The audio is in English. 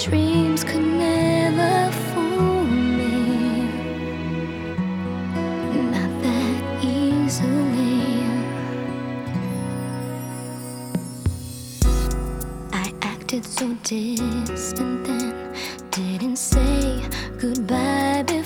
dreams could never fool me, not that easily. I acted so distant then, didn't say goodbye before